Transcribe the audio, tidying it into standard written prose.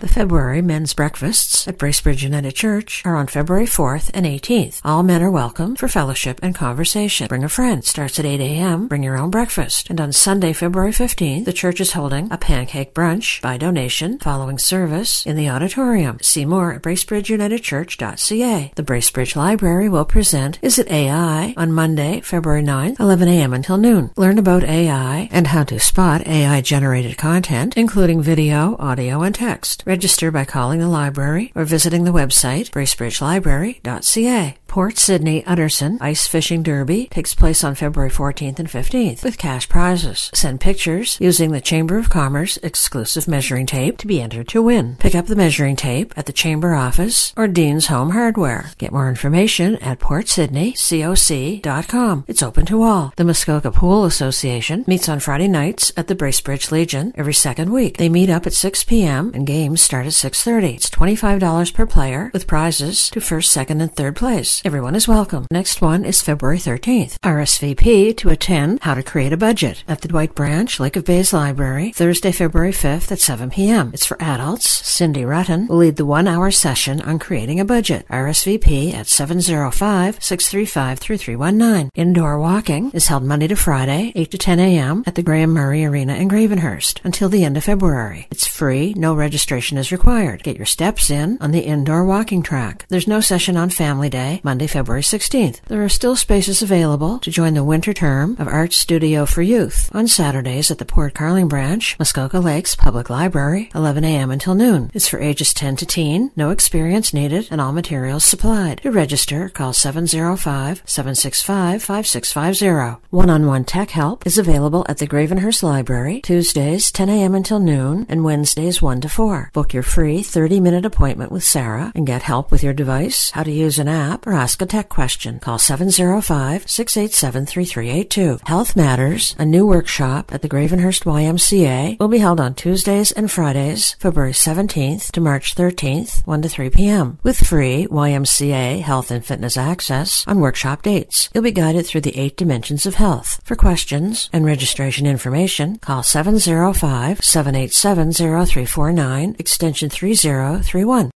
The February men's breakfasts at Bracebridge United Church are on February 4th and 18th. All men are welcome for fellowship and conversation. Bring a friend. Starts at 8 a.m. Bring your own breakfast. And on Sunday, February 15th, the church is holding a pancake brunch by donation following service in the auditorium. See more at bracebridgeunitedchurch.ca. The Bracebridge Library will present Is It AI on Monday, February 9th, 11 a.m. until noon. Learn about AI and how to spot AI-generated content, including video, audio, and text. Register by calling the library or visiting the website bracebridgelibrary.ca. Port Sydney Utterson Ice Fishing Derby takes place on February 14th and 15th with cash prizes. Send pictures using the Chamber of Commerce exclusive measuring tape to be entered to win. Pick up the measuring tape at the Chamber office or Dean's Home Hardware. Get more information at portsydneycoc.com. It's open to all. The Muskoka Pool Association meets on Friday nights at the Bracebridge Legion every second week. They meet up at 6 p.m. and games start at 6:30. It's $25 per player with prizes to first, second, and third place. Everyone is welcome. Next one is February 13th. RSVP to attend How to Create a Budget at the Dwight Branch Lake of Bays Library, Thursday, February 5th at 7 p.m. It's for adults. Cindy Rutten will lead the 1-hour session on creating a budget. RSVP at 705-635-3319. Indoor walking is held Monday to Friday, 8 to 10 a.m. at the Graham Murray Arena in Gravenhurst until the end of February. It's free. No registration is required. Get your steps in on the indoor walking track. There's no session on Family Day, Monday, February 16th. There are still spaces available to join the winter term of Art Studio for Youth on Saturdays at the Port Carling Branch, Muskoka Lakes Public Library, 11 a.m. until noon. It's for ages 10 to teen, no experience needed, and all materials supplied. To register, call 705-765-5650. One-on-one tech help is available at the Gravenhurst Library, Tuesdays 10 a.m. until noon, and Wednesdays 1 to 4. Book your free 30-minute appointment with Sarah and get help with your device, how to use an app, or ask a tech question. Call 705-687-3382. Health Matters, a new workshop at the Gravenhurst YMCA, will be held on Tuesdays and Fridays, February 17th to March 13th, 1 to 3 p.m., with free YMCA health and fitness access on workshop dates. You'll be guided through the 8 dimensions of health. For questions and registration information, call 705-787-0349, extension 3031.